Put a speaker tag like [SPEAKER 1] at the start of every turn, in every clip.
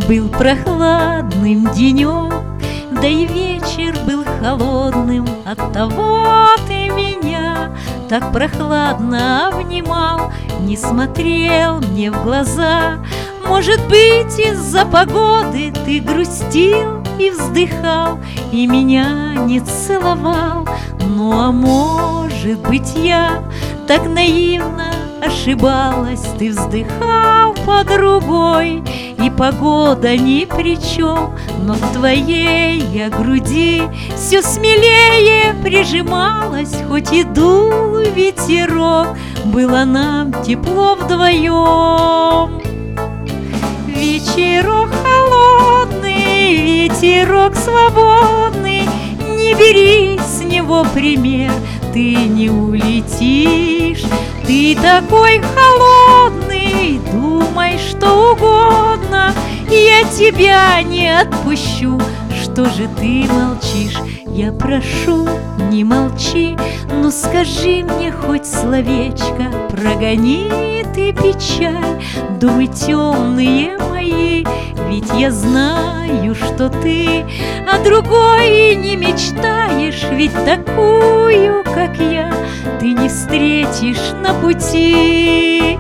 [SPEAKER 1] Был прохладным денек, да и вечер был холодным. Оттого ты меня так прохладно обнимал, не смотрел мне в глаза. Может быть, из-за погоды ты грустил и вздыхал, и меня не целовал. Ну а может быть, я так наивно ошибалась. Ты вздыхал по другой, и погода ни при чем. Но к твоей я груди все смелее прижималась. Хоть и дул ветерок, было нам тепло вдвоем. Вечерок холодный, ветерок свободный, не бери с него пример, ты не улетишь. Ты такой холодный, думай что угодно, я тебя не отпущу. Что же ты молчишь? Я прошу, не молчи, ну скажи мне хоть словечко, прогони ты печаль, думы темные мои. Ведь я знаю, что ты о другой не мечтаешь, ведь такую, как я, ты не встретишь на пути.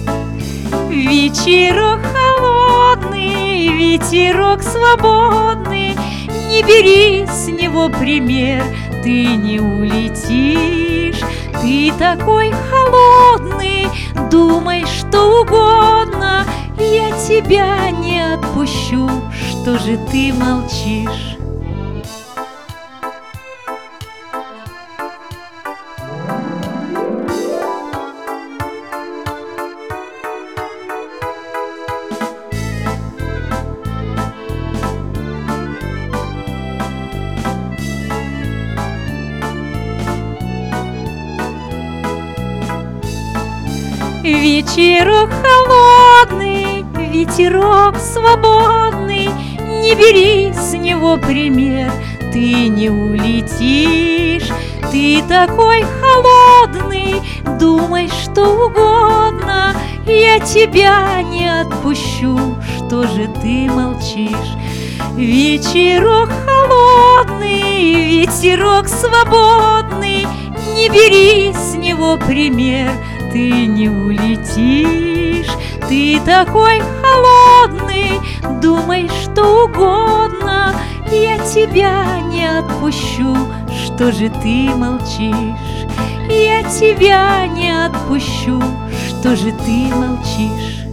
[SPEAKER 1] Вечерок холодный, ветерок свободный, не бери с него пример, ты не улетишь. Ты такой холодный, думай что угодно, я тебя не отпущу. Что же ты молчишь? Вечерок холодный, ветерок свободный, не бери с него пример, ты не улетишь. Ты такой холодный, думай что угодно, я тебя не отпущу. Что же ты молчишь? Вечерок холодный, ветерок свободный, не бери с него пример, ты не улетишь. Ты такой холодный, думай что угодно, я тебя не отпущу. Что же ты молчишь? Я тебя не отпущу. Что же ты молчишь?